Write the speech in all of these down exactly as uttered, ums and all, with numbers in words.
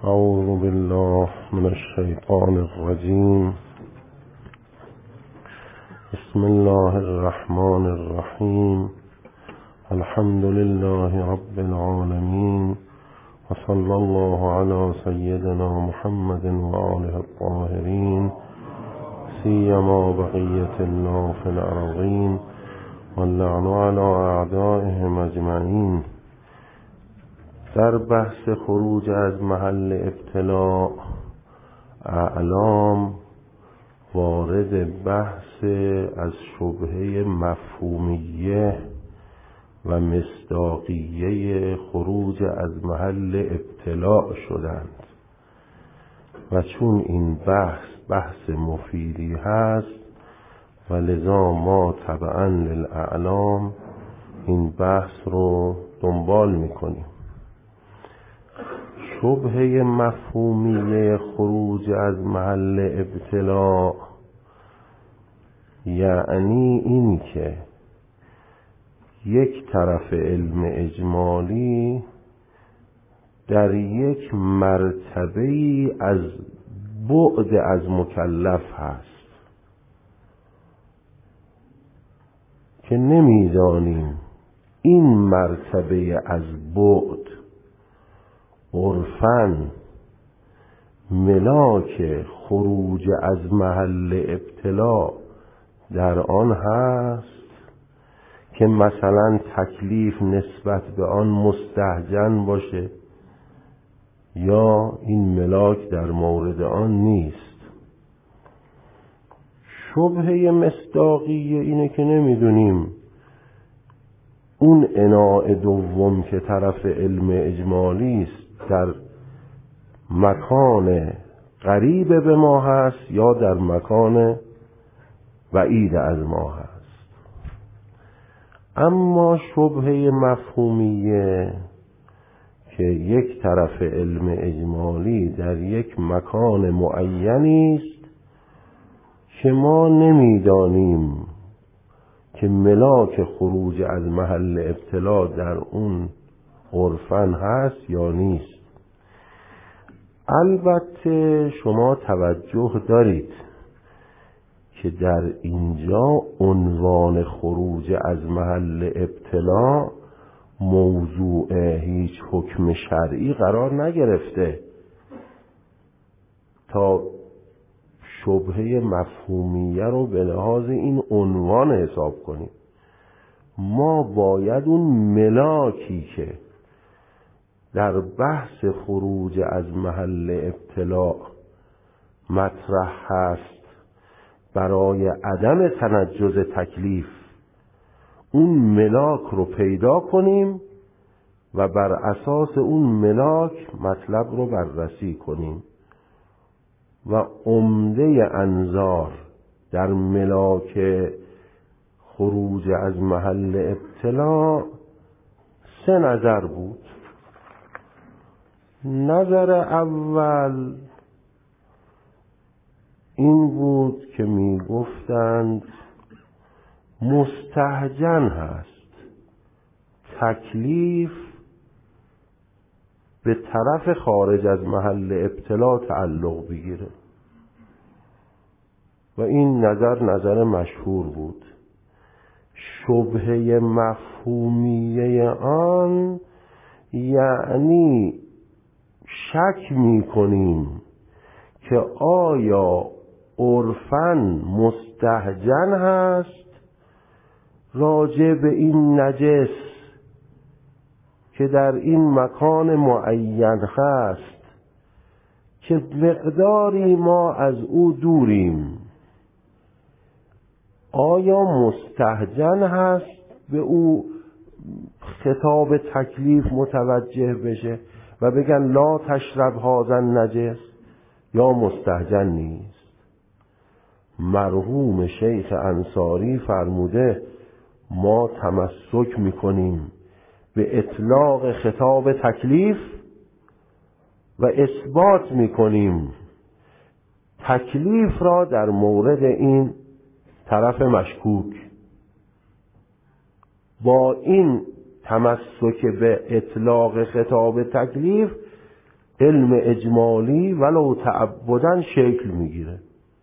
أعوذ بالله من الشيطان الرجيم. بسم الله الرحمن الرحيم. الحمد لله رب العالمين، وصلى الله على سيدنا محمد وآله الطاهرين، سيما بقية الله في الأرضين، واللعن على أعدائهم أجمعين. در بحث خروج از محل ابتلاء اعلام وارد بحث از شبهه مفهومیه و مصداقیه خروج از محل ابتلاء شدند و چون این بحث بحث مفیدی هست و لذا ما تبعا للاعلام این بحث رو دنبال میکنیم. شبهه مفهومیه خروج از محل ابتلاء یعنی این که یک طرف علم اجمالی در یک مرتبه‌ای از بعد از مکلف هست که نمیدانیم این مرتبه از بعد عرفاً ملاک خروج از محل ابتلاء در آن هست که مثلا تکلیف نسبت به آن مستهجن باشه یا این ملاک در مورد آن نیست. شبهه مصداقیه اینه که نمیدونیم اون اناء دوم که طرف علم اجمالی است در مکان قریب به ما هست یا در مکان بعید از ما هست. اما شبهه مفهومیه که یک طرف علم اجمالی در یک مکان معینی است که ما نمیدانیم که ملاک خروج از محل ابتلا در اون عرفاً هست یا نیست. البته شما توجه دارید که در اینجا عنوان خروج از محل ابتلا موضوع هیچ حکم شرعی قرار نگرفته تا شبهه مفهومیه رو به لحاظ این عنوان حساب کنیم. ما باید اون ملاکی که در بحث خروج از محل ابتلاء مطرح هست برای عدم تنجز تکلیف اون ملاک رو پیدا کنیم و بر اساس اون ملاک مطلب رو بررسی کنیم و عمده انظار در ملاک خروج از محل ابتلاء سه نظر بود. نظر اول این بود که می گفتند مستهجن هست تکلیف به طرف خارج از محل ابتلا تعلق بگیره و این نظر نظر مشهور بود. شبهه مفهومیه آن یعنی شک می کنیم که آیا عرفاً مستهجن هست راجع به این نجس که در این مکان معین هست که مقداری ما از او دوریم، آیا مستهجن هست به او خطاب تکلیف متوجه بشه و بگن لا تشرب هذا نجس یا مستهجن نیست؟ مرحوم شیخ انصاری فرموده ما تمسک میکنیم به اطلاق خطاب تکلیف و اثبات میکنیم تکلیف را در مورد این طرف مشکوک. با این تمسک به اطلاق خطاب تکلیف علم اجمالی ولو تعبدن شکل میگیره.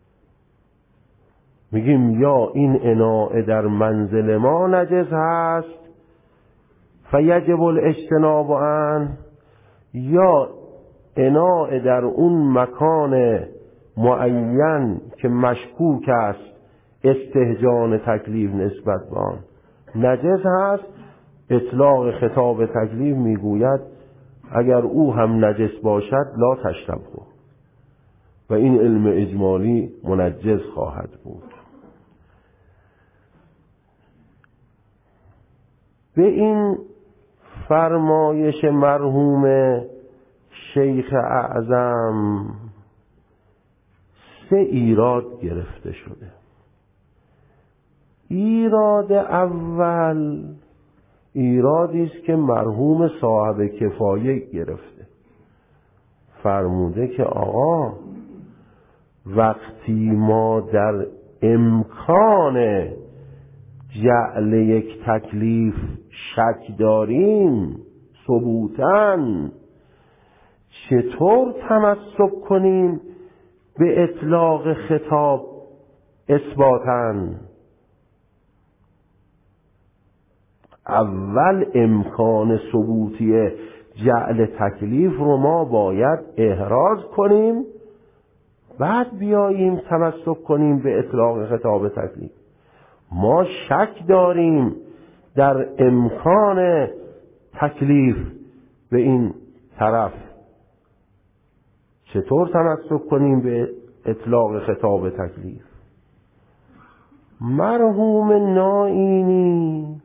میگیم یا این اناء در منزل ما نجس هست فیجب الاجتناب عنه، یا اناء در اون مکان معین که مشکوک است استهجان تکلیف نسبت به آن نجس هست، اطلاق خطاب تکلیف میگوید اگر او هم نجس باشد لا تشربه، و این علم اجمالی منجس خواهد بود. به این فرمایش مرحوم شیخ اعظم سه ایراد گرفته شده. ایراد اول ایرادی است که مرحوم صاحب کفایه گرفته، فرموده که آقا وقتی ما در امکان جعل یک تکلیف شک داریم ثبوتاً، چطور تمسک کنیم به اطلاق خطاب اثباتاً؟ اول امکان ثبوتی جعل تکلیف رو ما باید احراز کنیم، بعد بیاییم تمسک کنیم به اطلاق خطاب تکلیف. ما شک داریم در امکان تکلیف به این طرف، چطور تمسک کنیم به اطلاق خطاب تکلیف؟ مرحوم نائینی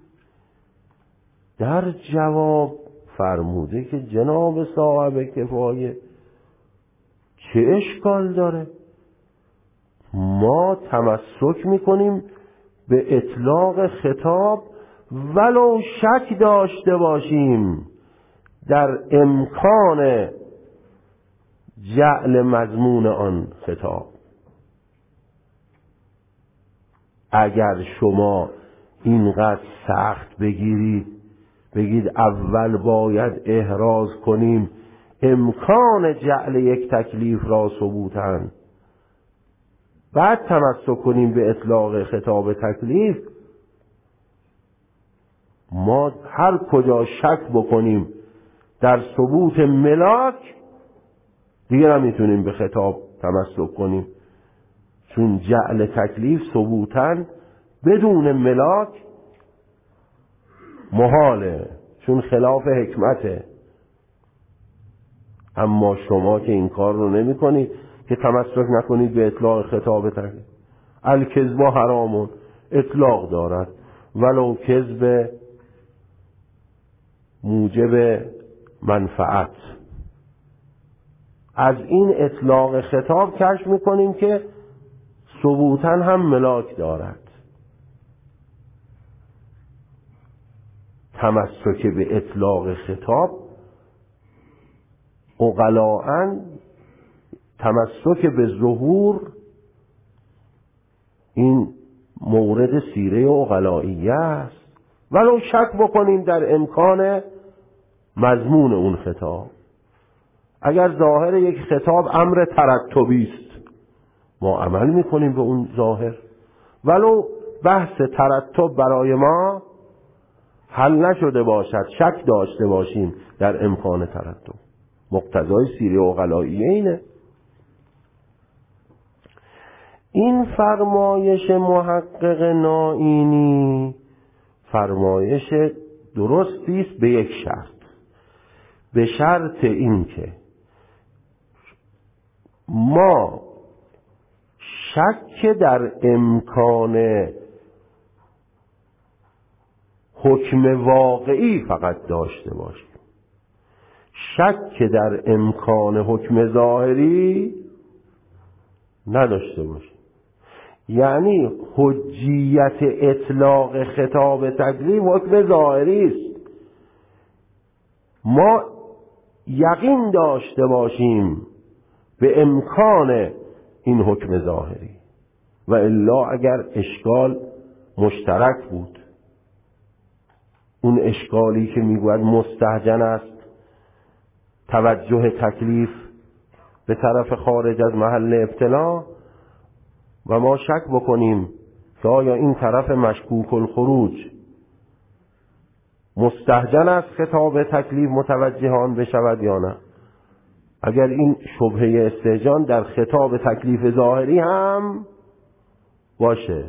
در جواب فرموده که جناب صاحب کفایه چه اشکال داره؟ ما تمسک میکنیم به اطلاق خطاب ولو شک داشته باشیم در امکان جعل مضمون آن خطاب. اگر شما اینقدر سخت بگیرید بگید اول باید احراز کنیم امکان جعل یک تکلیف را ثبوتاً، بعد تمسک کنیم به اطلاق خطاب تکلیف، ما هر کجا شک بکنیم در ثبوت ملاک دیگه نمیتونیم به خطاب تمسک کنیم، چون جعل تکلیف ثبوتاً بدون ملاک محاله، چون خلاف حکمته. اما شما که این کار رو نمی کنید که تمسک نکنید به اطلاق خطاب تکلیف. الکذب حرامون اطلاق دارد ولو کذب موجب منفعت. از این اطلاق خطاب کشف میکنیم که ثبوتاً هم ملاک دارد. تمسک به اطلاق خطاب عقلاً تمسک به ظهور، این مورد سیره عقلائیه است، ولو شک بکنیم در امکان مضمون اون خطاب. اگر ظاهر یک خطاب امر ترتبی است ما عمل میکنیم به اون ظاهر، ولو بحث ترتب برای ما حل نشده باشد، شک داشته باشیم در امکان ترتب. مقتضای سیره عقلائیه اینه. این فرمایش محقق نائینی فرمایش درستی است به یک شرط، به شرط این که ما شک در امکان حکم واقعی فقط داشته باشیم، شک در امکان حکم ظاهری نداشته باشیم. یعنی حجیت اطلاق خطاب تکلیف حکم ظاهری است، ما یقین داشته باشیم به امکان این حکم ظاهری، و الا اگر اشکال مشترک بود، اون اشکالی که میگوید مستهجن است توجه تکلیف به طرف خارج از محل ابتلا و ما شک بکنیم که آیا این طرف مشکوک الخروج مستهجن است خطاب تکلیف متوجه آن بشود یا نه. اگر این شبهه استهجان در خطاب تکلیف ظاهری هم باشه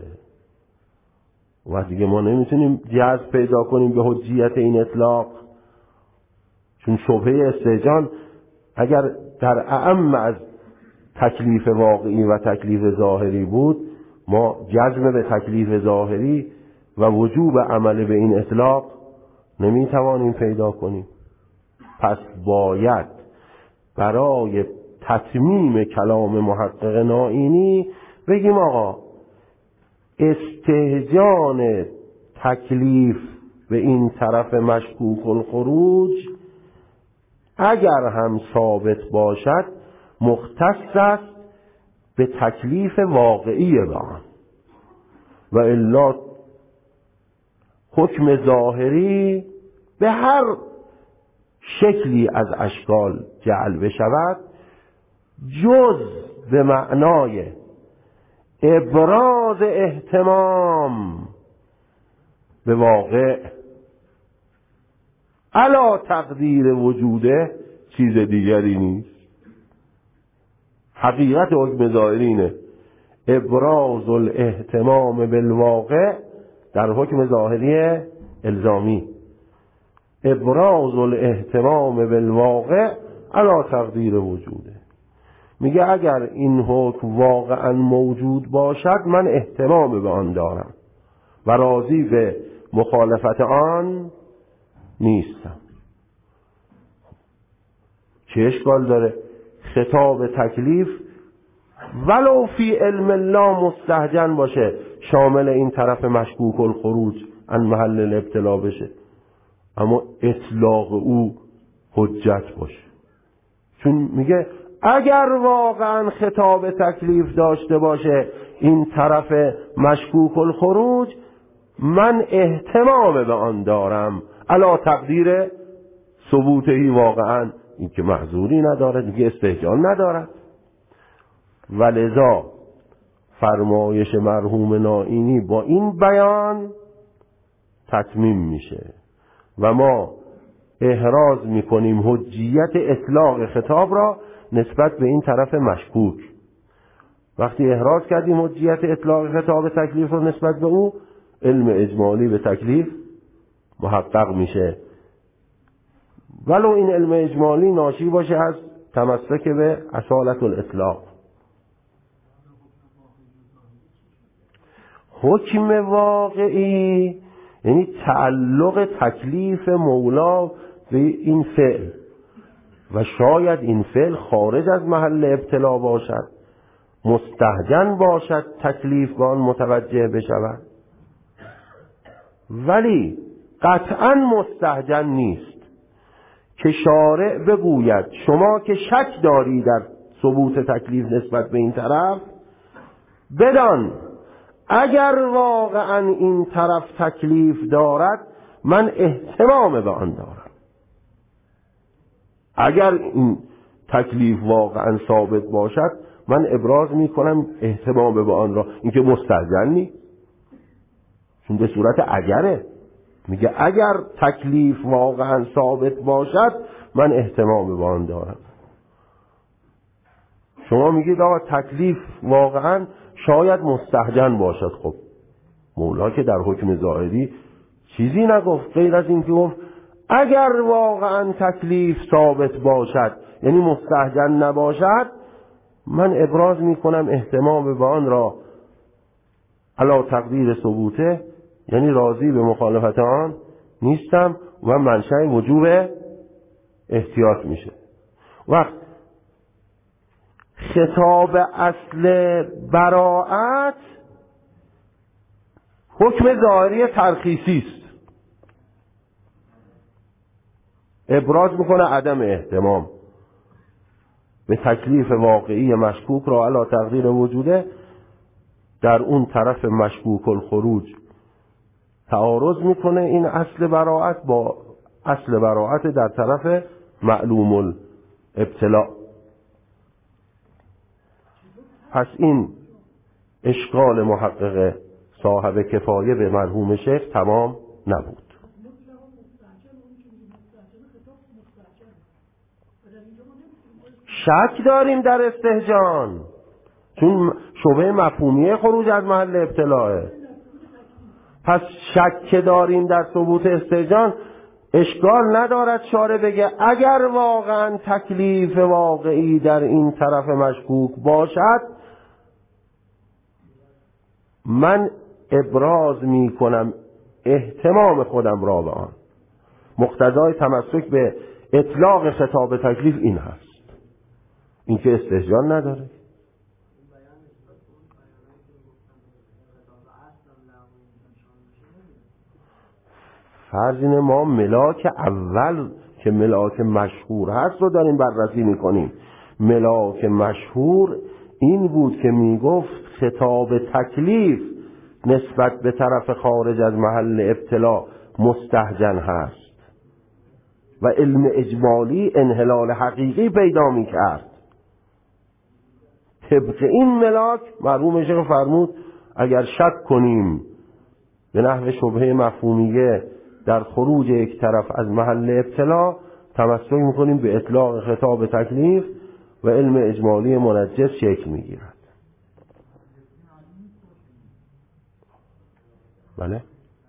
و دیگه ما نمیتونیم جذب پیدا کنیم به حجیت این اطلاق، چون شبهه استهجان اگر در اعم از تکلیف واقعی و تکلیف ظاهری بود، ما جزم به تکلیف ظاهری و وجوب عمل به این اطلاق نمیتوانیم پیدا کنیم. پس باید برای تتمیم کلام محقق نائینی بگیم آقا استهجان تکلیف به این طرف مشکوک الخروج اگر هم ثابت باشد مختص است به تکلیف واقعی آن و الا حکم ظاهری به هر شکلی از اشکال جعل بشود جز به معنای ابراز اهتمام به واقع علا تقدیر وجوده چیز دیگری نیست. حقیقت حکم ظاهری اینه ابراز الاهتمام بالواقع در حکم ظاهری الزامی، ابراز الاهتمام بالواقع علا تقدیر وجوده. میگه اگر این حکم واقعا موجود باشد من اهتمام به آن دارم و راضی به مخالفت آن نیستم. چه اشکال داره خطاب تکلیف ولو فی علم الله مستهجن باشه شامل این طرف مشکوک الخروج عن محل الابتلا بشه، اما اطلاق او حجت باشه؟ چون میگه اگر واقعا خطاب تکلیف داشته باشه این طرف مشکوک الخروج من اهتمام به آن دارم علا تقدیر ثبوتهی، واقعا این که محظوری نداره دیگه استهجان ندارد. ولذا فرمایش مرحوم نائینی با این بیان تتمیم میشه و ما احراز میکنیم حجیت اطلاق خطاب را نسبت به این طرف مشکوک. وقتی احراز کردیم حجیت اطلاق خطاب تکلیف را نسبت به او، علم اجمالی به تکلیف محقق میشه، ولو این علم اجمالی ناشی باشه از تمسک به اصالت الاطلاق. حکم واقعی یعنی تعلق تکلیف مولا به این فعل و شاید این فعل خارج از محل ابتلا باشد، مستهجن باشد تکلیف به آن متوجه بشود، ولی قطعا مستهجن نیست که شارع بگوید شما که شک داری در ثبوت تکلیف نسبت به این طرف بدان اگر واقعا این طرف تکلیف دارد من اهتمام به آن دارم. اگر این تکلیف واقعا ثابت باشد من ابراز می کنم اهتمام به آن را، اینکه مستهجن نیست، چون به صورت اگره. میگه اگر تکلیف واقعا ثابت باشد من اهتمام به آن دارم. شما میگید آقا تکلیف واقعا شاید مستهجن باشد. خب مولا که در حکم ظاهری چیزی نگفت غیر از این که گفت اگر واقعا تکلیف ثابت باشد یعنی مستهجن نباشد من ابراز میکنم اهتمام به آن را علا تقدیر ثبوته، یعنی راضی به مخالفت آن نیستم و منشأ وجوب احتیاط میشه. وقت خطاب اصل براءت حکم ظاهری ترخیصی است، ابراز میکنه عدم اهتمام به تکلیف واقعی مشکوک را علا تقدیر وجوده. در اون طرف مشکوک الخروج تعارض میکنه این اصل براءت با اصل براءت در طرف معلوم ابتلا. پس این اشکال محقق صاحب کفایه به مرحوم شیخ تمام نبود. شک داریم در استهجان، چون شبهه مفهومیه خروج از محل ابتلاه. پس شک داریم در ثبوت استهجان، اشکال ندارد شارع بگه اگر واقعا تکلیف واقعی در این طرف مشکوک باشد، من ابراز می کنم اهتمام خودم را به آن. مقتضای تمسک به اطلاق خطاب تکلیف این هست، این که استهجان نداره. فرض اینه ما ملاک اول که ملاک مشهور هست رو داریم بررسی میکنیم. ملاک مشهور این بود که میگفت خطاب تکلیف نسبت به طرف خارج از محل ابتلا مستهجن هست و علم اجمالی انحلال حقیقی پیدا میکرد. طبق این ملاک مرحوم شیخ فرمود اگر شک کنیم به نحو شبهه مفهومیه در خروج یک طرف از محل ابتلا، تمسک میکنیم به اطلاق خطاب تکلیف و علم اجمالی منجز شکل میگیرد. بله؟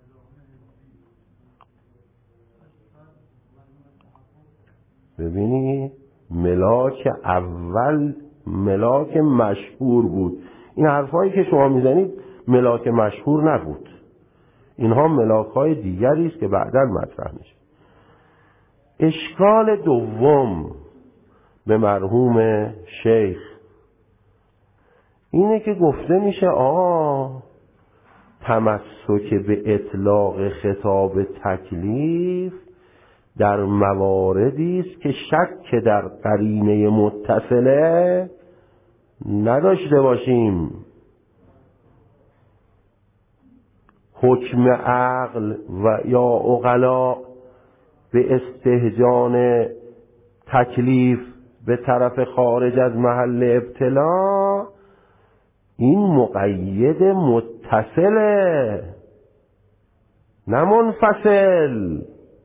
ببینی ملاک اول ملاک مشهور بود. این حرفایی که شما میزنید ملاک مشهور نبود، اینها ملاک های دیگری است که بعداً مطرح میشه. اشکال دوم به مرحوم شیخ اینه که گفته میشه آه تمسک به اطلاق خطاب تکلیف در مواردی است که شک در قرینه متصله نداشته باشیم. حکم عقل و یا عقلا به استهجان تکلیف به طرف خارج از محل ابتلا این مقید متصله نه منفصل،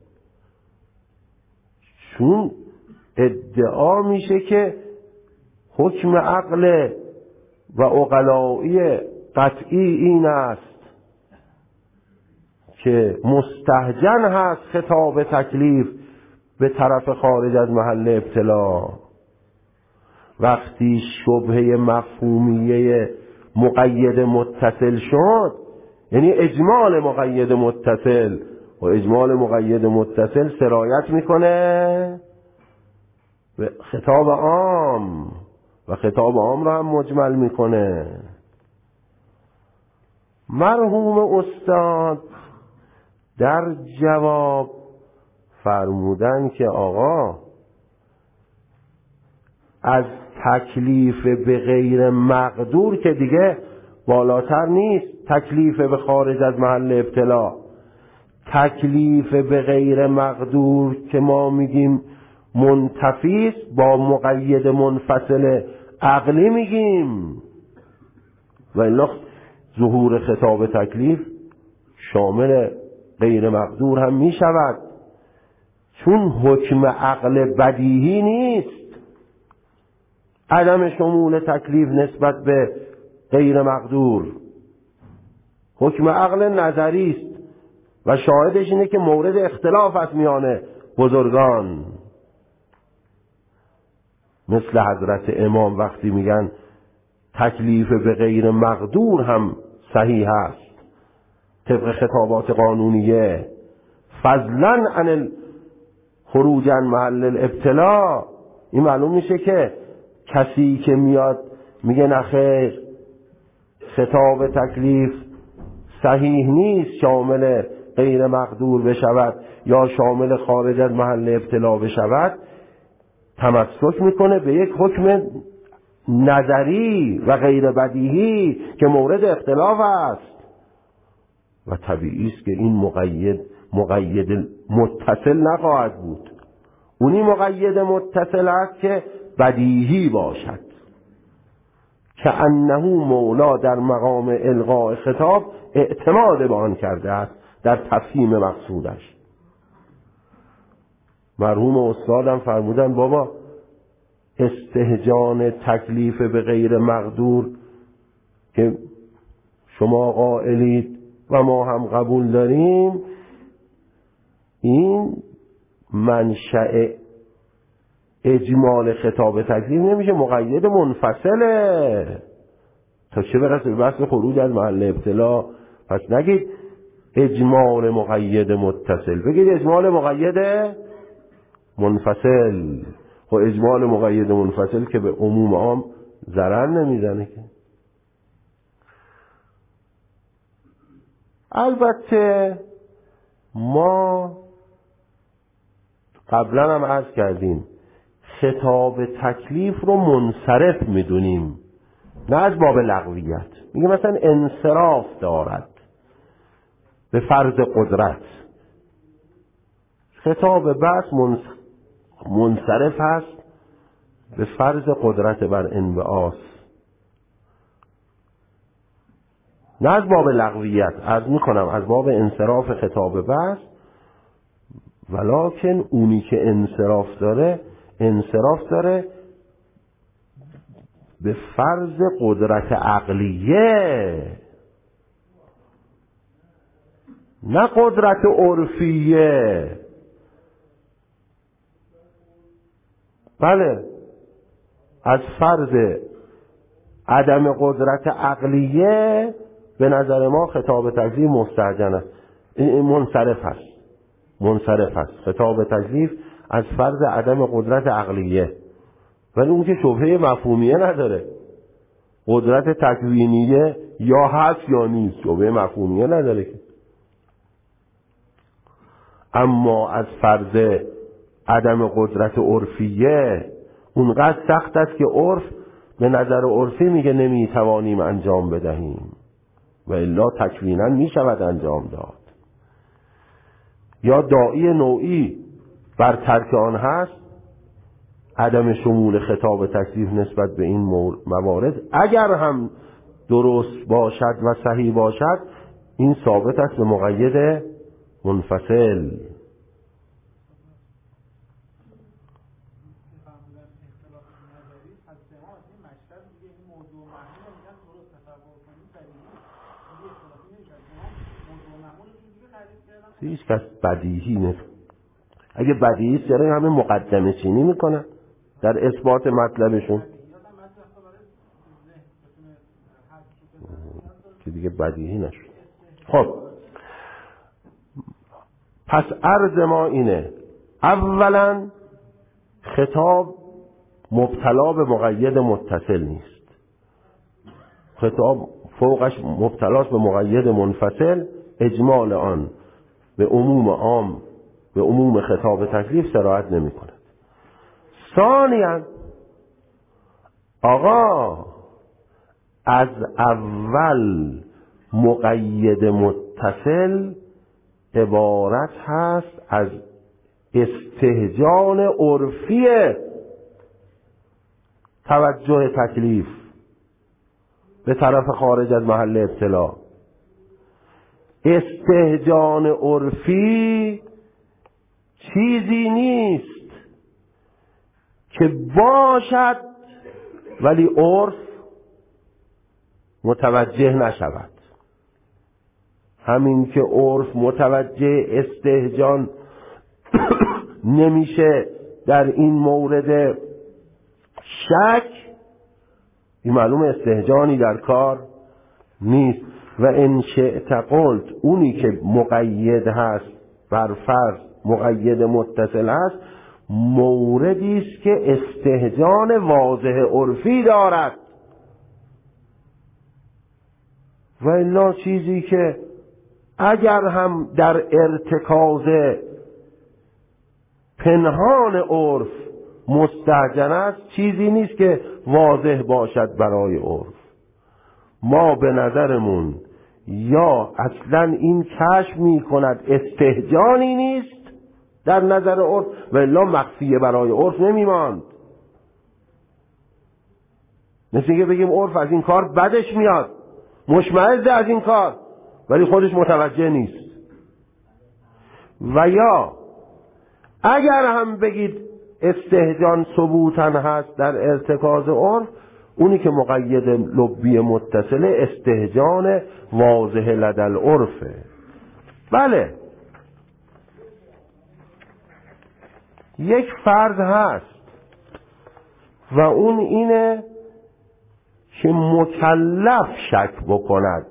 چون ادعا میشه که حکم عقل و عقلایی قطعی این است که مستهجن هست خطاب تکلیف به طرف خارج از محل ابتلا. وقتی شبهه مفهومیه مقید متصل شد، یعنی اجمال مقید متصل، و اجمال مقید متصل سرایت میکنه به خطاب عام و خطاب عام را هم مجمل میکنه. مرحوم استاد در جواب فرمودن که آقا از تکلیف به غیر مقدور که دیگه بالاتر نیست تکلیف به خارج از محل ابتلا، تکلیف به غیر مقدور که ما میگیم منتفی است با مقید منفصل عقلی میگیم، و الا ظهور خطاب تکلیف شامل غیر مقدور هم میشود، چون حکم عقل بدیهی نیست. عدم شمول تکلیف نسبت به غیر مقدور حکم عقل نظری است و شاهدش اینه که مورد اختلاف است میان بزرگان، مثل حضرت امام وقتی میگن تکلیف به غیر مقدور هم صحیح است طبق خطابات قانونیه، فضلا عن خروج عن محل الابتلا. این معلوم میشه که کسی که میاد میگه نخیر خطاب تکلیف صحیح نیست شامل غیر مقدور بشود یا شامل خارج از محل ابتلا بشود، تمسک میکنه به یک حکم نظری و غیر بدیهی که مورد اختلاف است و طبیعی است که این مقید مقید متصل نخواهد بود. اونی مقید متصل است که بدیهی باشد، که انه مولا در مقام القاء خطاب اعتماد به آن کرده است در تفهیم مقصودش. مرحوم استادم فرمودن بابا استهجان تکلیف به غیر مقدور که شما قائلید و ما هم قبول داریم، این منشأ اجمال خطاب تکلیف نمیشه، مقید منفصله. تا چه برسه به بحث خروج از محل ابتلا؟ پس نگید اجمال مقید متصل، بگید اجمال مقید منفصل. خب اجمال مقید منفصل که به عموم عام ضرر نمیزنه که. البته ما قبلا هم عرض کردیم خطاب تکلیف رو منصرف میدونیم، نه از باب لغویت. میگه مثلا انصراف دارد به فرض قدرت، خطاب بس منصرف هست به فرض قدرت بر انبعاث، نه از باب لغویت، عرض میکنم از باب انصراف خطاب بس. ولکن اونی که انصراف داره انصراف داره به فرض قدرت عقلیه، نه قدرت عرفیه. بله از فرض عدم قدرت عقلیه به نظر ما خطاب تکلیف مستهجن است، منصرف است، منصرف است خطاب تکلیف از فرض عدم قدرت عقلیه. ولی اون که شبهه مفهومیه نداره، قدرت تکوینیه یا هست یا نیست، شبهه مفهومیه نداره که. اما از فرض عدم قدرت عرفیه اونقدر سخت است که عرف به نظر عرفی میگه نمیتوانیم انجام بدهیم و الا تکوینا میشود انجام داد. یا داعی نوعی بر ترک آن هست، عدم شمول خطاب تکلیف نسبت به این موارد اگر هم درست باشد و صحیح باشد، این ثابت است به مقید منفصل. هیچ کس بدیهی نیست. اگه بدیهی است چرا همه مقدمه چینی میکنن در اثبات مطلبشون که دیگه بدیهی نشد. خب پس عرض ما اینه، اولا خطاب مبتلا به مقید متصل نیست، خطاب فوقش مبتلاست به مقید منفصل، اجمال آن به عموم عام به عموم خطاب تکلیف سرایت نمی کند. ثانیاً آقا از اول مقید متصل عبارت هست از استهجان عرفی توجه تکلیف به طرف خارج از محل ابتلا. استهجان عرفی چیزی نیست که باشد ولی عرف متوجه نشود. همین که عرف متوجه استهجان نمیشه در این مورد شک، این معلوم استهجانی در کار نیست. و ان شئت قلت، اونی که مقید هست بر فرض مقید متصل هست، موردی است که استهجان واضح عرفی دارد، و الا چیزی که اگر هم در ارتکاز پنهان عرف مستهجن است، چیزی نیست که واضح باشد برای عرف. ما به نظرمون یا اصلا این کشف می کند استهجانی نیست در نظر عرف، و الا مخفیه برای عرف نمیماند. مثل که بگیم عرف از این کار بدش میاد، مشمئز از این کار، ولی خودش متوجه نیست. و یا اگر هم بگید استهجان ثبوتن هست در ارتکاز عرف، اونی که مقید لبی متصله استهجان واضح لدل عرفه. بله یک فرض هست و اون اینه که مکلف شک بکند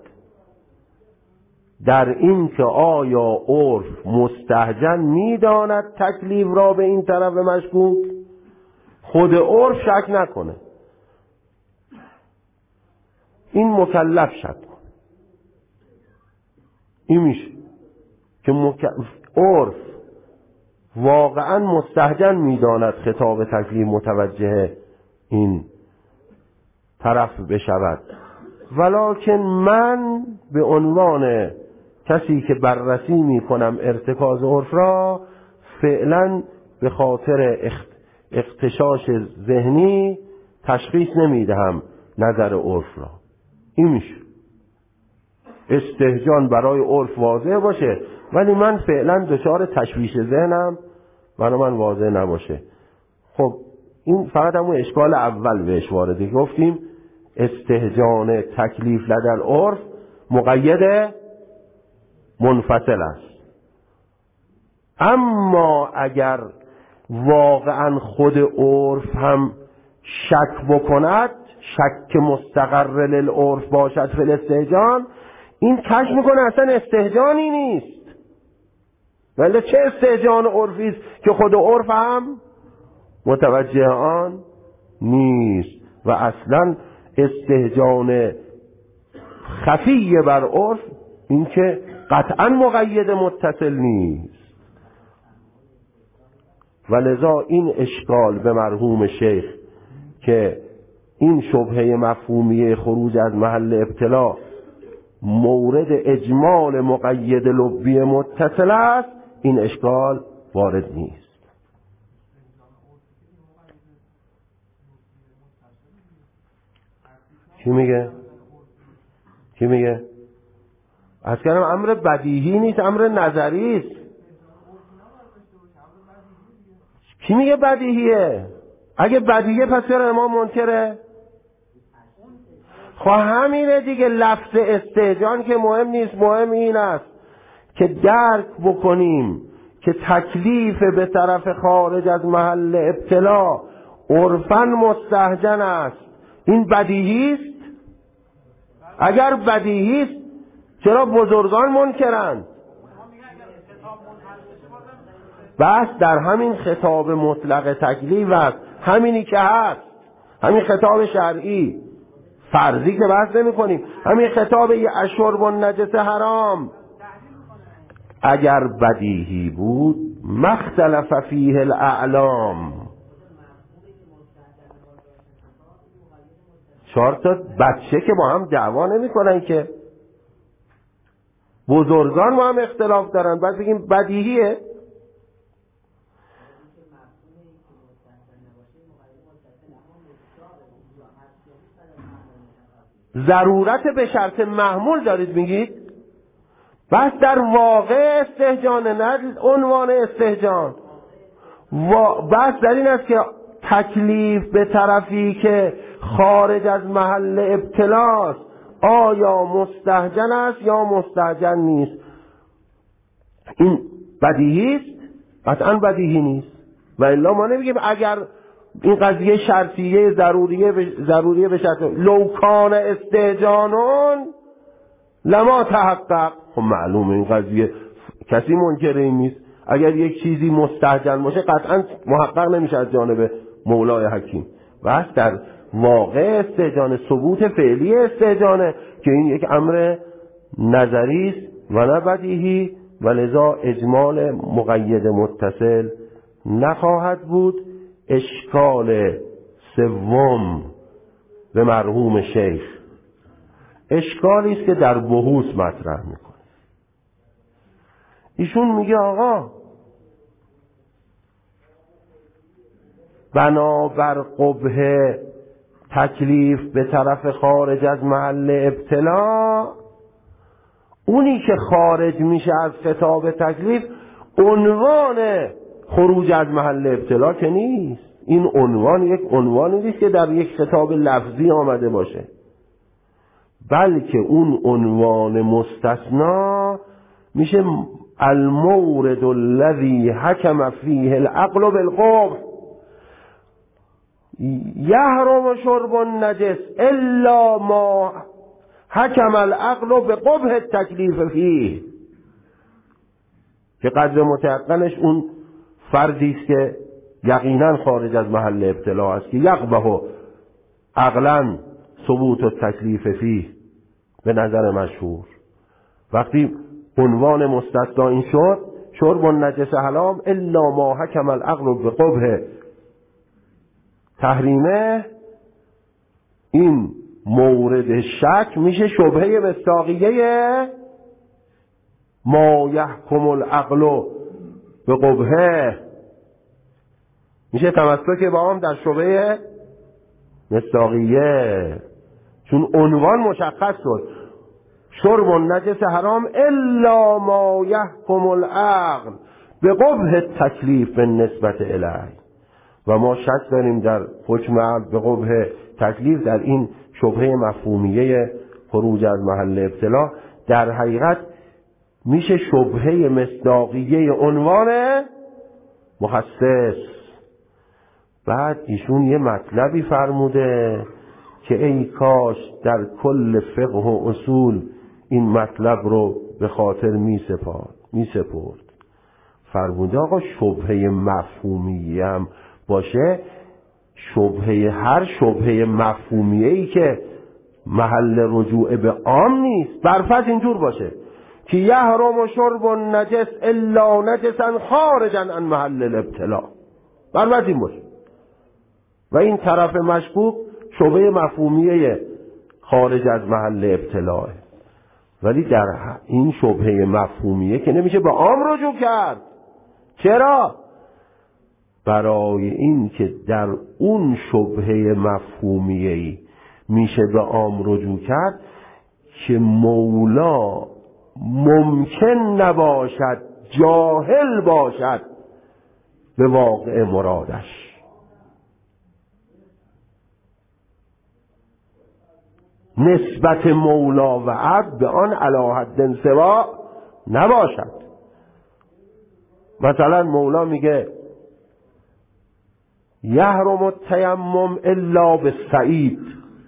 در این که آیا عرف مستهجن میداند تکلیف را به این طرف مشکوک، خود عرف شک نکنه، این مکلف شک کنه. این میشه که مک... عرف واقعا مستهجن میداند خطاب تکلیف متوجه این طرف بشود، ولکن من به عنوان کسی که بررسی میکنم ارتکاز عرف را فعلا به خاطر اختشاش ذهنی تشخیص نمیدهم نظر عرف را. این میشه استهجان برای عرف واضح باشه ولی من فعلا دچار تشویش ذهنم، برای من واضح نباشه. خب این فقط همون اشکال اول بهش وارده، گفتیم استهجان تکلیف لدل عرف مقید منفصل است. اما اگر واقعا خود عرف هم شک بکند، شک مستقر للعرف باشد فی الاستهجان، این کشف میکنه اصلا استهجانی نیست، ولی چه استهجان عرفی است که خود عرف هم متوجه آن نیست و اصلا استهجان خفی بر عرف این که قطعا مقید متصل نیست. و لذا این اشکال به مرحوم شیخ که این شبهه مفهومیه خروج از محل ابتلا مورد اجمال مقید لبی متصل است، این اشکال وارد نیست. چی میگه؟ چی میگه؟ از کردم امر بدیهی نیست، امر نظری است. کی میگه بدیهیه؟ اگه بدیهیه پس چرا امام منکره؟ خب همینه دیگه، لفظ استهجان که مهم نیست، مهم این است که درک بکنیم که تکلیف به طرف خارج از محل ابتلا عرفاً مستهجن است. این بدیهی است؟ اگر بدیهی است چرا بزرگان منکرند؟ بس در همین خطاب مطلق تکلیف است، همینی که هست، همین خطاب شرعی، فرضی که بحث نمی کنیم، همین خطاب اشرب النجس حرام اگر بدیهی بود مختلف فیه الاعلام. چهار تا بچه که با هم دعوا نمی کنن که، بزرگان با هم اختلاف دارن، بعد بگیم بدیهیه. ضرورت به شرط محمول دارید میگید، بس در واقع استهجان، نه عنوان استهجان. بس در این است که تکلیف به طرفی که خارج از محل ابتلاست آیا مستهجن است یا مستهجن نیست. این بدیهی است؟ قطعا بدیهی نیست. و الا ما نمیگیم اگر این قضیه شرطیه ضروریه ضروریه به شرط لو کان استهجانون لما تحقق. خب معلومه این قضیه کسی منکر این نیست. اگر یک چیزی مستهجن باشه قطعا محقق نمیشه از جانب مولای حکیم. بس در واقع استهجان ثبوت فعلی استهجانه که این یک امر نظری است و نه بدیهی، و لذا اجمال مقید متصل نخواهد بود. اشکال سوم به مرحوم شیخ اشکالی است که در بحوث مطرح میکنه. ایشون میگه آقا بنابر قبح تکلیف به طرف خارج از محل ابتلا، اونی که خارج میشه از خطاب تکلیف عنوان خروج از محل ابتلا که نیست. این عنوان یک عنوانی نیست که در یک خطاب لفظی آمده باشه، بلکه اون عنوان مستثنا میشه المورد الذي حكم فيه العقل بالقبح یحرم شرب النجس الا ما حكم العقل بقبح التکلیف فيه، که قدر متيقنش اون فردی است که یقینا خارج از محل ابتلا است که یقبح عقلا ثبوت التکلیف فيه به نظر مشهور. وقتی عنوان مستثنا این شد شرب النجس حرام الا ما حكم العقل بقبح تحریمه، این مورد شک میشه شبهه مصداقیه ما یحکم العقل بقبحه، میشه تمسک با هم در شبهه مصداقیه، چون عنوان مشخص شد شرب النجس حرام الا ما یحکم العقل بقبح التکلیف بالنسبت الیه. و ما شک داریم در حکم عقل به قبح تکلیف، در این شبهه مفهومیه خروج از محل ابتلا در حقیقت میشه شبهه مصداقیه عنوان مخصص. بعد ایشون یه مطلبی فرموده که ای کاش در کل فقه و اصول این مطلب رو به خاطر می سپرد می سپرد فرموده آقا شبهه مفهومیه هم باشه، شبهه هر شبهه مفهومیه ای که محل رجوع به عام نیست برفت اینجور باشه که یحرم شرب النجس الا نجسا خارجا عن محل الابتلا، برفت این باشه. و این طرف مشکوک شبهه مفهومیه خارج از محل ابتلاه، ولی در این شبهه مفهومیه که نمیشه به عام رجوع کرد. چرا؟ برای این که در اون شبهه مفهومیه میشه به عام رجوع کرد که مولا ممکن نباشد جاهل باشد به واقع مرادش. نسبت مولا و عبد به آن علی حد سوا نباشد. مثلا مولا میگه یحرم التیمم الا بالصعید.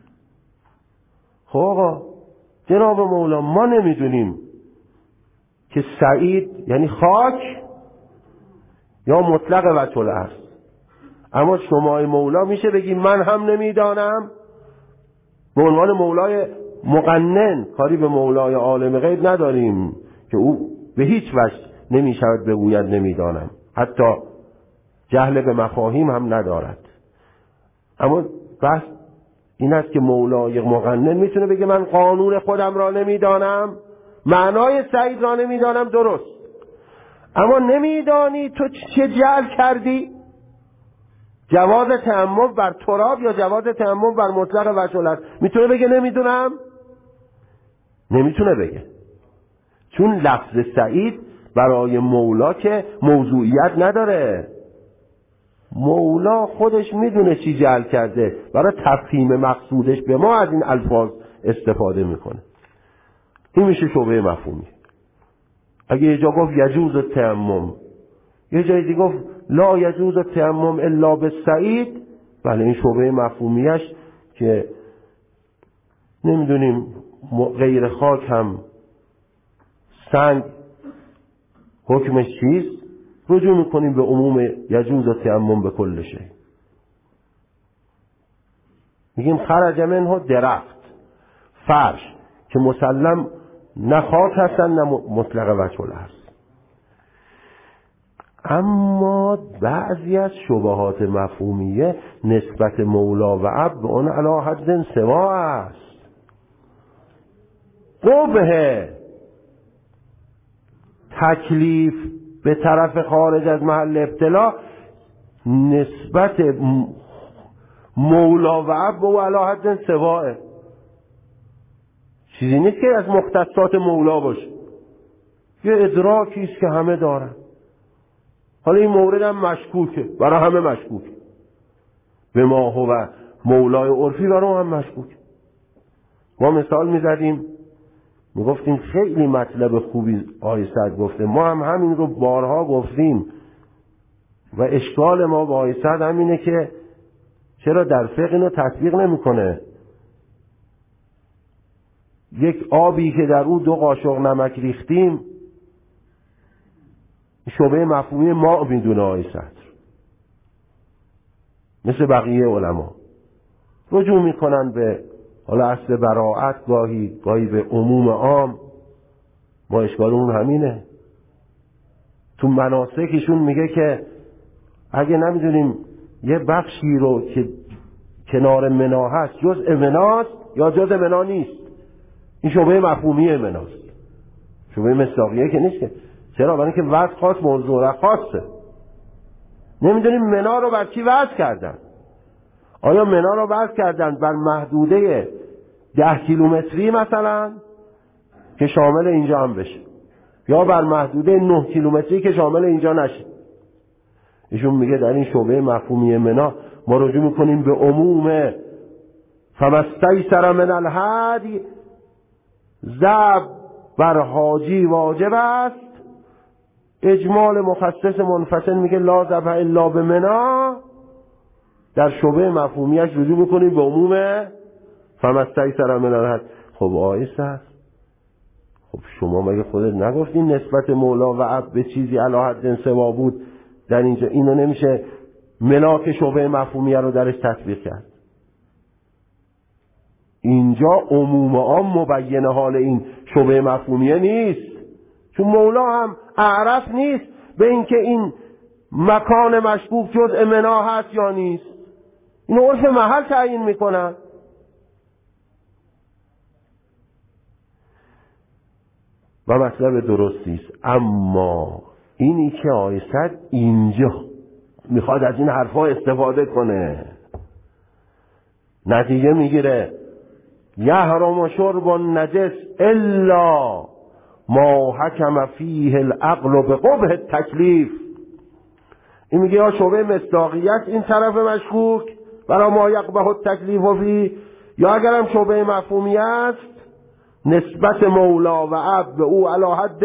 خب آقا جناب مولا ما نمیدونیم که صعید یعنی خاک یا مطلق وجه الارض، اما شما مولا میشه بگی من هم نمیدانم به عنوان مولای مقنن، کاری به مولای عالم غیب نداریم که او به هیچ وجه نمیشود بگوید نمیدانم، حتی جهل به مفاهیم هم ندارد. اما بس این است که مولای مقنن میتونه بگه من قانون خودم را نمیدانم، معنای سعید را نمیدانم، درست، اما نمیدانی تو چه جعل کردی؟ جواز تیمم بر تراب یا جواز تیمم بر مطلق وجه الارض. میتونه بگه نمیدونم؟ نمیتونه بگه، چون لفظ سعید برای مولا که موضوعیت نداره. مولا خودش میدونه چی جعل کرده، برای تفهیم مقصودش به ما از این الفاظ استفاده میکنه. این میشه شبهه مفهومی. اگه یه جا گفت یجوز التیمم، یه جای دیگه گفت لا یجوز التیمم الا بالصعید، بله این شبهه مفهومیش که نمیدونیم غیر خاک هم سنگ حکمش چیست، رجوع میکنیم به عموم یجوز التیمم به کل شی. میگیم خرج منه درخت، فرش که مسلم نه خاک هستن نه مطلق وجه الارض. اما بعضی از شبهات مفهومیه نسبت مولا و عبد به آن علی حد سوا است. قبح تکلیف به طرف خارج از محل ابتلا نسبت مولا و عبد و علی حد سواه، چیزی نیست که از مختصات مولا باشه، یه ادراکی است که همه دارن. حالا این مورد هم مشکوکه، برای همه مشکوکه، به ما هو مولای عرفی برای هم مشکوکه. ما مثال میزدیم میگفتیم خیلی مطلب خوبی آقای سعد گفته، ما هم همین رو بارها گفتیم و اشکال ما با آقای سعد همینه که چرا در فقه اینو تطبیق نمیکنه. یک آبی که در او دو قاشق نمک ریختیم شبه مفهومی ما میدونه آقای سعد، مثل بقیه علما رجوع میکنن به حالا اصل براعت، گاهی گاهی به عموم عام. ما اشکالمون همینه. تو مناسکشون میگه که اگه نمیدونیم یه بخشی رو که کنار منا هست جزء مناست یا جزء منا نیست، این شبه مفهومی مناست، شبه مصداقیه که نیست. که چرا؟ برای اینکه وضع خاص موضوع خاصه. نمیدونیم منا رو بر چی وضع کردن. آیا منا رو وضع کردن بر محدوده ده کیلومتری مثلا که شامل اینجا هم بشه، یا بر محدوده نه کیلومتری که شامل اینجا نشه؟ ایشون میگه در این شبه مفهومی منا ما رجوع میکنیم به عموم فمستیسر من الهدی، ذب بر حاجی واجب است. اجمال مخصص منفصل میگه لا ذبح الا به منا. در شبه مفهومیش رجوع میکنیم به عموم فمستیسر من الهدی. خب آیست هست، خب شما مگه خودت نگفتین نسبت مولا و عبد به چیزی علی حد سوا بود؟ در اینجا اینو نمیشه ملاک شبه مفهومیه رو درش تطبیق کرد. اینجا عموم عام مبین حال این شبه مفهومیه نیست، چون مولا هم اعرف نیست به اینکه این مکان مشکوک جزء منا هست یا نیست. اینو عرف محل تعیین میکنن. و مطلب درستی است. اما اینی که آقای سعد اینجا میخواد از این حرفا استفاده کنه، نتیجه میگیره یحرم شرب النجس الا ما حکم فیه العقل بقبح التکلیف. این میگه یا شبه مصداقیت این طرف مشکوک برای ما یقبح التکلیف و فی، یا اگرم شبه مفهومی است نسبت مولا و عبد به او علی حد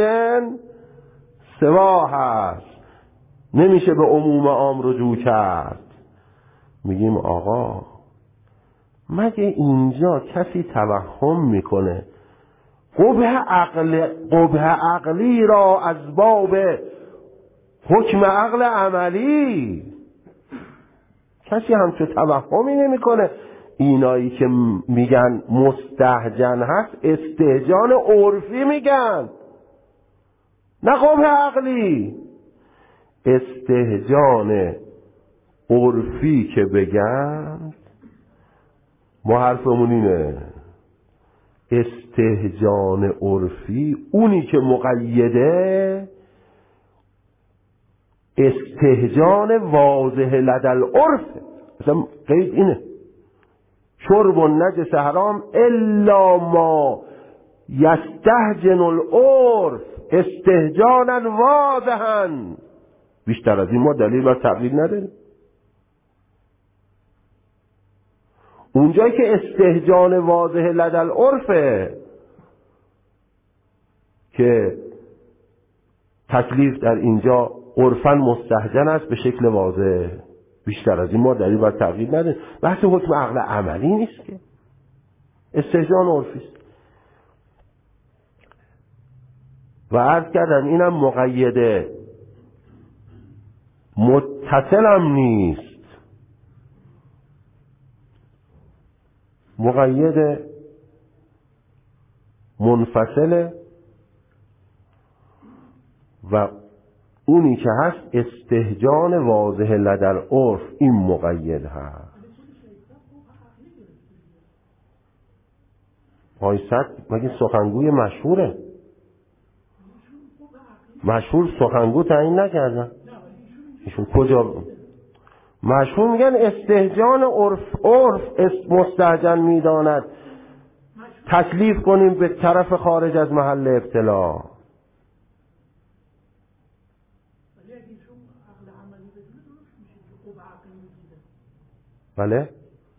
سوا هست، نمیشه به عموم عام رجوع کرد. میگیم آقا مگه اینجا کسی توهم میکنه قبح عقل قبح عقلی را از باب حکم عقل عملی کسی همچون توهمی نمیکنه؟ اینایی که میگن مستهجن هست استهجان عرفی میگن، نه قبح عقلی. استهجان عرفی که بگن ما حرفمون اینه، استهجان عرفی اونی که مقیده استهجان واضح لدل عرف. مثلا قید اینه شرب النجس حرام الا ما یستهجن العرف استهجانا واضحا. بیشتر از این ما دلیل بر تقلید نداریم. اونجایی که استهجان واضح لدل عرفه که تکلیف در اینجا عرفاً مستهجن است به شکل واضح، بیشتر از این ما دلیل بر تقلید نداریم. بحث حکم عقل عملی نیست که، استهجان عرفی است. و عرض کردن اینم مقیده متصل هم نیست، مقید منفصله و اونی که هست استهجان واضح لدر عرف این مقید هست. آیست مگه سخنگوی مشهوره؟ مشهور سخنگو تعیین نکردن ایشون کجا؟ مشهور میگن استهجان عرف عرف مستهجن میداند تکلیف کنیم به طرف خارج از محل ابتلا. بله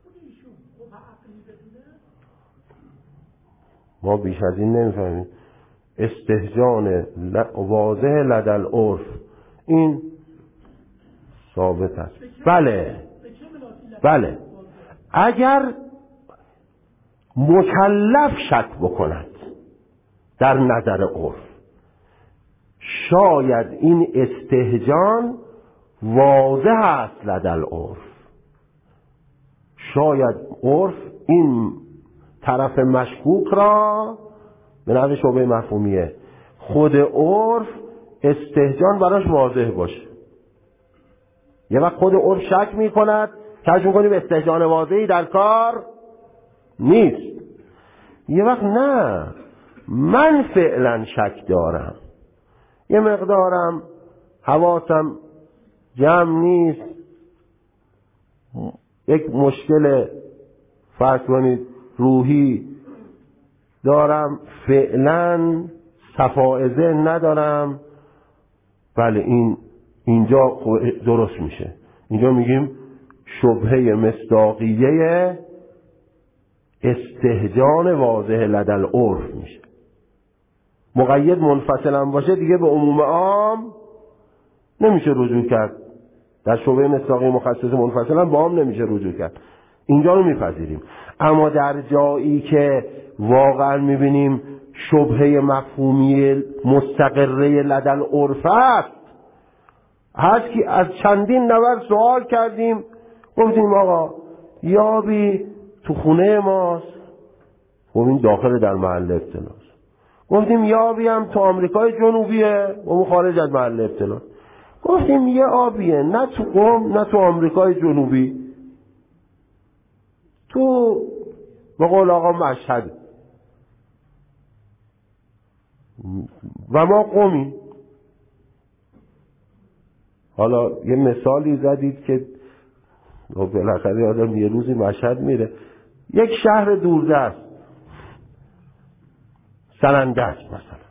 ما بیش از این نمیفهمیم. استهجان واضح لدل عرف این ثابت است. بله بله اگر مکلف شک بکند در نظر عرف شاید این استهجان واضح است لدل عرف، شاید عرف این طرف مشکوک را به نحو شعبه مفهومیه خود عرف استهجان براش واضح باشه. یه وقت خود عرف شک می کند کج می کنیم استهجان واضحی در کار نیست. یه وقت نه من فعلا شک دارم، یه مقدارم حواسم جمع نیست، یک مشکل فرض کنید روحی دارم، فعلا صفای ذهن ندارم. بله این اینجا درست میشه، اینجا میگیم شبهه مصداقیه استهجان واضح لدل عرف میشه. مقید منفصلا باشه دیگه به عموم عام نمیشه رجوع کرد، در شبهه مصداقی مخصص منفصلا با عام نمیشه رجوع کرد، اینجا رو میپذیریم. اما در جایی که واقعا میبینیم شبهه مفهومی مستقره لدل عرف است، هست که از چندین نور سوال کردیم گفتیم آقا یابی تو خونه ماست، خب این داخل در محل ابتلاست. گفتیم یابی هم تو آمریکای جنوبیه و اون خارج از محل ابتلاست. گفتیم یه آبیه نه تو قم نه تو آمریکای جنوبی، تو به قول آقا مشهد و ما قمی. حالا یه مثالی زدید که بالاخره آدم یه روزی مشهد میره، یک شهر دوردست سنندج مثلا،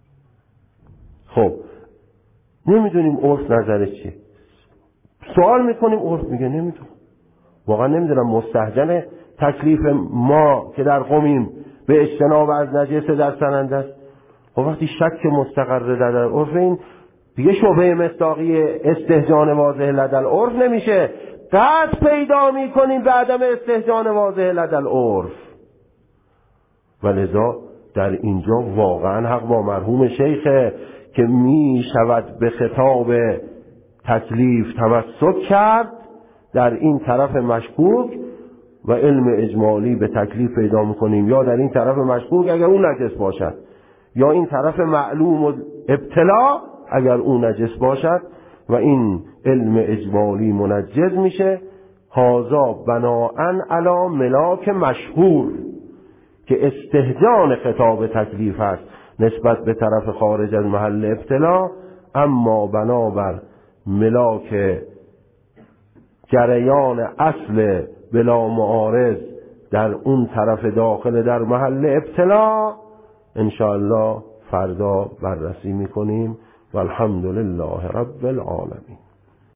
خب نمیدونیم عرف نظرش چیه، سوال میکنیم عرف میگه نمیدونم، واقعا نمیدونم مستهجن تکلیف ما که در قمیم به اجتناب از نجسه در سنندج. خب وقتی شک مستقر در عرف این دیگه شبهه مصداقی استهجان واضح لدل عرف نمیشه، قطع پیدا میکنیم به عدم استهجان واضح لدل عرف. و لذا در اینجا واقعا حق با مرحوم شیخه که می شود به خطاب تکلیف تمسک کرد در این طرف مشکوک و علم اجمالی به تکلیف پیدا میکنیم، یا در این طرف مشکوک اگر اون نجس باشد، یا این طرف معلوم و ابتلا اگر اون نجس باشد و این علم اجمالی منجز میشه. هازا بناءن علی ملاک مشهور که استهجان خطاب تکلیف است نسبت به طرف خارج از محل ابتلا، اما بنابر ملاک جریان اصل بلا معارض در اون طرف داخل در محل ابتلا انشاءالله فردا بررسی میکنیم. والحمد لله رب العالمین.